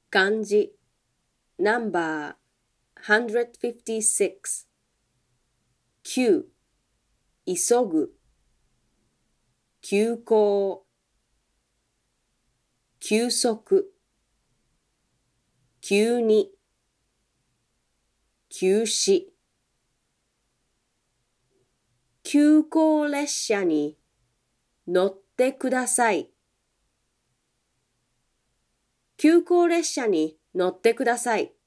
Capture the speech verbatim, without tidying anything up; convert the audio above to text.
漢字 ナンバーひゃくごじゅうろく 急急ぐ急行休息急に休止急行列車に乗ってください。急行列車に乗ってください。